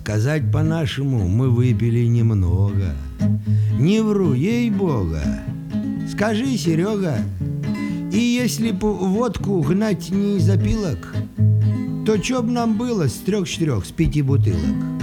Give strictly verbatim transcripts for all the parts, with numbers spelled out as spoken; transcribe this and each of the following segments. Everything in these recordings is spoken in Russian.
сказать по-нашему, мы выпили немного. Не вру, ей-бога. Скажи, Серега, и если б водку гнать не из опилок, то чё б нам было с трех-четырех, с пяти бутылок?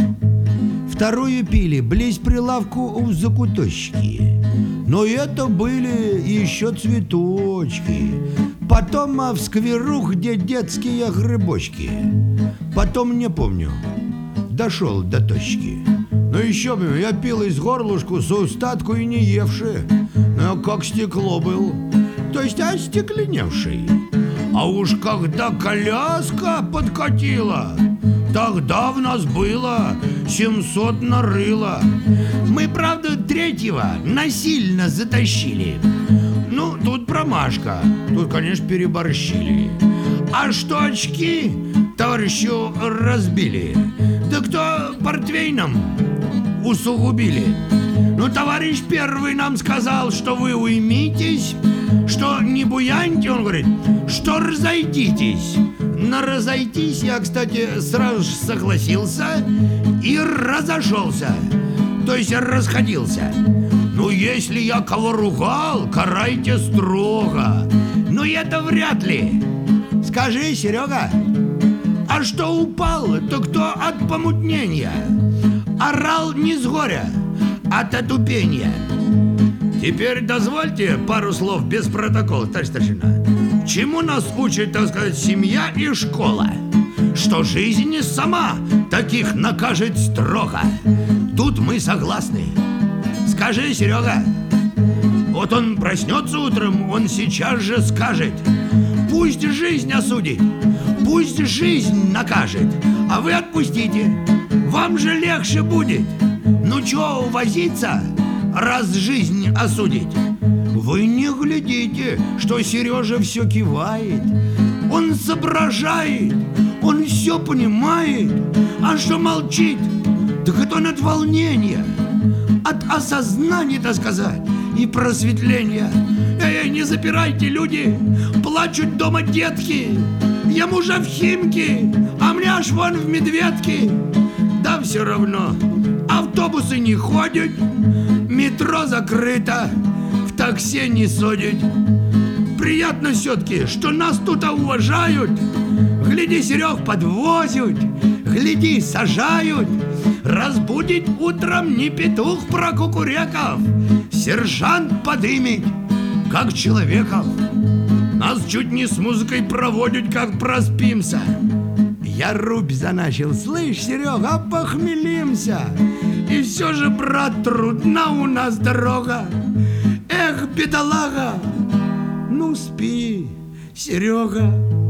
Вторую пили близ прилавку в закуточке. Но это были еще цветочки. Потом а в скверу, где детские грибочки. Потом, не помню, дошел до точки. Но еще бы, я пил из горлышку с устатку и не евши. Но как стекло был, то есть остекленевший. А уж когда коляска подкатила, тогда в нас было семьсот нарыло. Мы, правда, третьего насильно затащили. Ну, тут промашка, тут, конечно, переборщили. А что очки товарищу разбили, да кто портвейном усугубили. Ну, товарищ первый нам сказал, что вы уймитесь, что не буяньте, он говорит, что разойдитесь. На разойтись я, кстати, сразу же согласился и разошелся, то есть расходился. Ну, если я кого ругал, карайте строго. Но это вряд ли. Скажи, Серега, а что упал, то кто от помутнения? Орал не с горя, от отупения. Теперь дозвольте пару слов без протокола, товарищ старшина. Чему нас учит, так сказать, семья и школа? Что жизнь сама таких накажет строго. Тут мы согласны. Скажи, Серега, вот он проснется утром, он сейчас же скажет: пусть жизнь осудит, пусть жизнь накажет, а вы отпустите, вам же легче будет. Ну чё возиться, раз жизнь осудить? Вы не глядите, что Сережа все кивает. Он соображает, он все понимает. А что молчит, так это он от волнения, от осознания, так сказать, и просветления. Эй, не запирайте, люди, плачут дома детки. Ему же в Химки, а мне аж вон в Медведке. Да все равно, автобусы не ходят, метро закрыто, в такси не садят. Приятно все-таки, что нас тут уважают. Гляди, Серег, подвозят, гляди, сажают. Разбудит утром не петух прокукуреков, сержант подымет, как человеков. Нас чуть не с музыкой проводят, как проспимся. Я рубь заначил, слышь, Серега, похмелимся. И все же, брат, трудна у нас дорога. Эх, бедолага, ну спи, Серега.